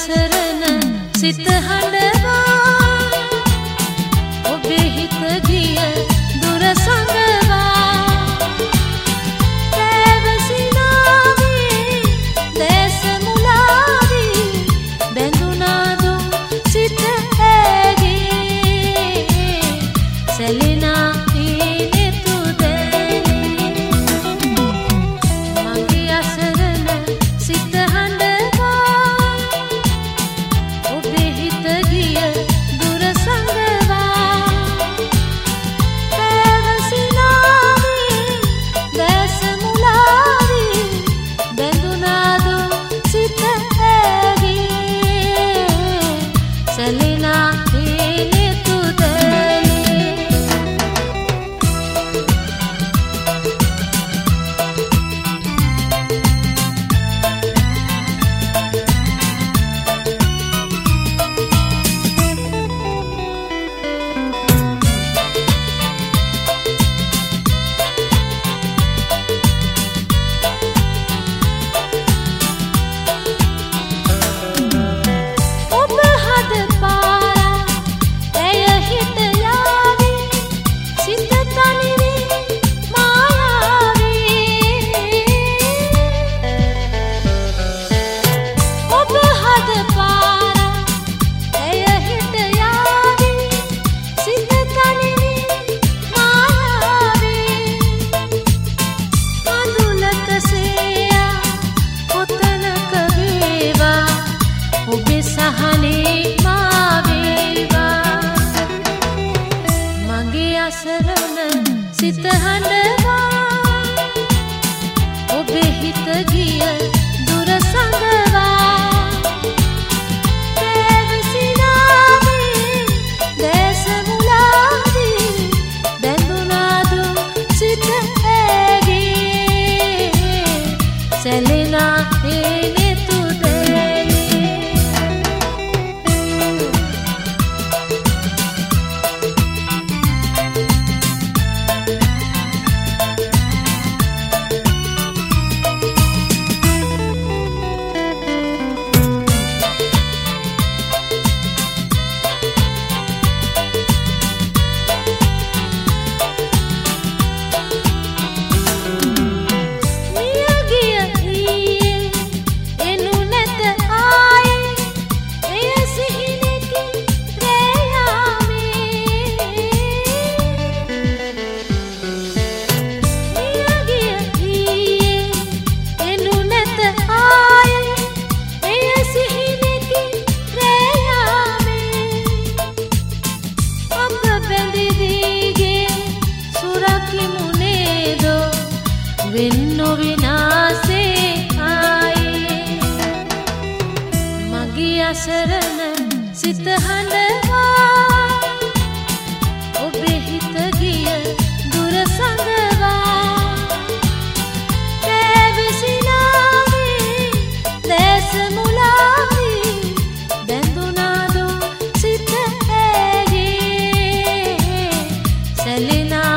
අසරණ සිත හඬවා ඔබේ හිත ගිය දුර සංගවා පැවසිනාවේ දැස මුලාවී බැඳුනාදු සිත ඇගේ සැලෙනා සිත හඬවා ඔබේ හිත ගිය දුර සංගවා පැවසිනාවේ දැස මුලාවී බැඳුනාදු සිත ඇගේ සැලෙනා හේනෙතු වෙන්නො විනාසේ ආයේ මගේ අසරණ සිත හඬවා ඔබේ හිත ගිය දුර සංගවා පැවසිනාවේ දැස මුලාවී බැඳුනාදු සිත ඇගේ සැලෙනා